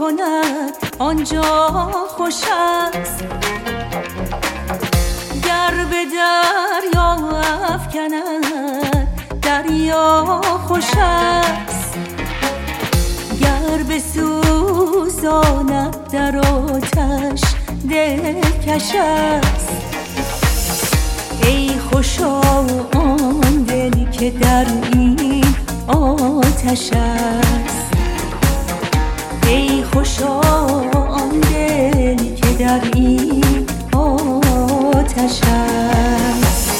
کند آنجا خوش است. گر به دریا افکند دریا خوش است. گر بسوزاند در آتش دلکش است. ای خوشا آن دل که در این آتش است. ای خوشا آن دل که در این آتش است.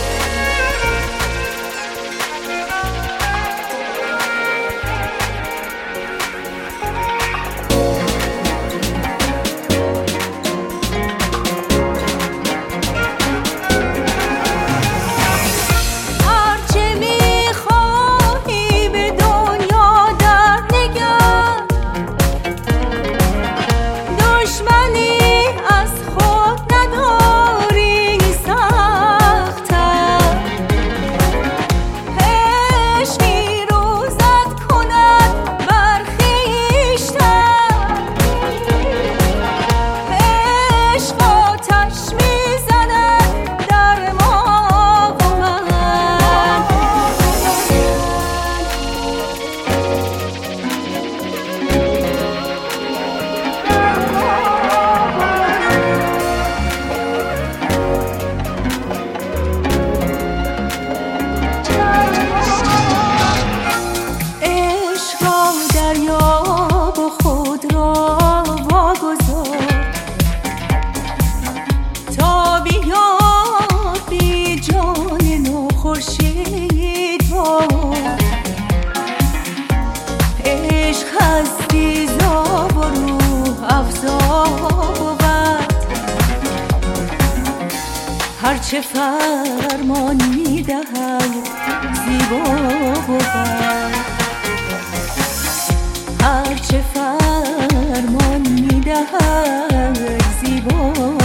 هرچه فرمان می‌دهد زیبا بود. هرچه فرمان می‌دهد زیبا بود.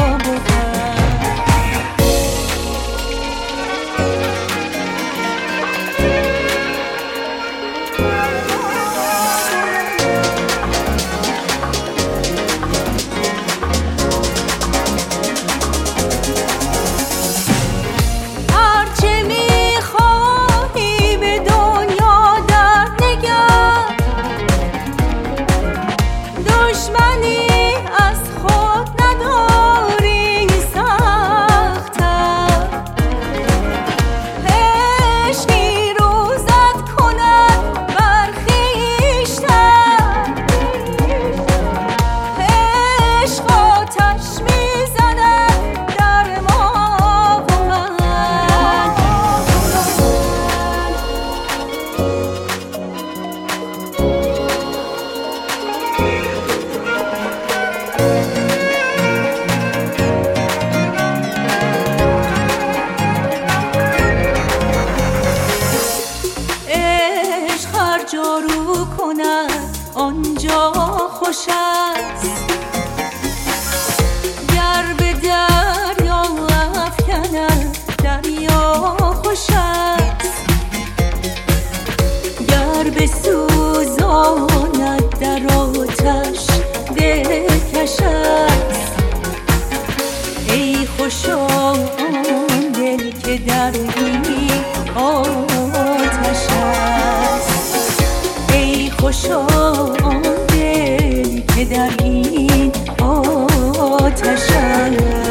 جارو کند آنجا خوش است. گر به دریا افکند دریا خوش است. گر بسوزاند در آتش دلکش است. ای خوشا آن دل که در این آتش است. خوشا آن دل که در این آتش است.